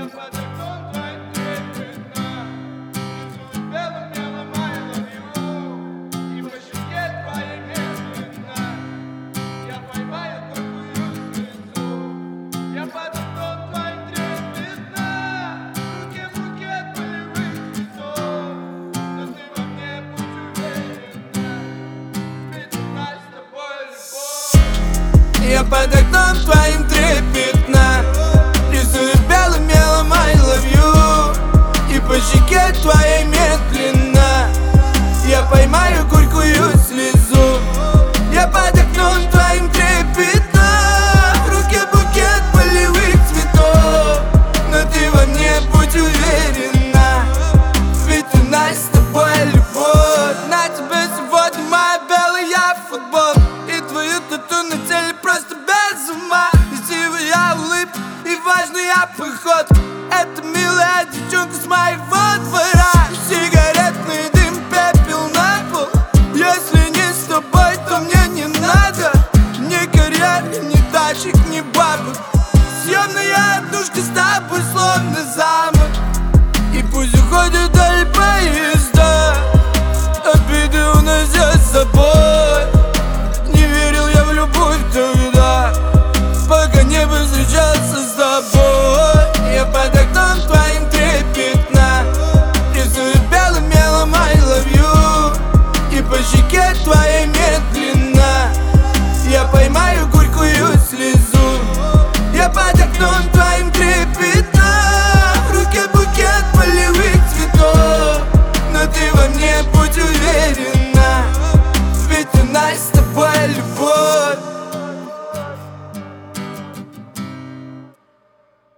под окном твоим трепетно рисует белым мелом I love you. И по щеке твоей медленно я поймаю горькую слезу. Я под окном твоим трепетно, в руке букет полевых цветов. Но ты во мне будь уверена, ведь у нас с тобой любовь. Я под окном твоим трепетно рисую белым мелом I love you. И по щеке твоей медленно я поймаю горькую слезу. Я под окном твоим трепетно, в руке букет полевых цветов. Но ты во мне будь уверена, ведь у нас с тобой любовь. На тебе сегодня моя белая футболка и твою тату на теле просто без ума. Красивая улыбка и важная походка, это милая девчонка с моего двора. Сигаретный дым, пепел на пол. Если не с тобой, то мне не надо ни карьеры, ни тачек, ни бабок. Съемная однушка с тобой словно замок. И пусть уходят даль поезда, обиды уносят с собой.